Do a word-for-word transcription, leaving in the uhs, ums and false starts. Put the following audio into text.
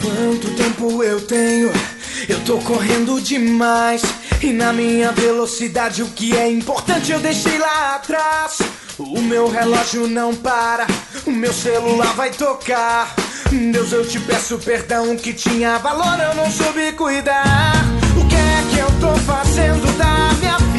Quanto tempo eu tenho? Eu tô correndo demais. E na minha velocidade o que é importante eu deixei lá atrás. O meu relógio não para, o meu celular vai tocar. Deus, eu te peço perdão, que tinha valor eu não soube cuidar. O que é que eu tô fazendo da minha vida?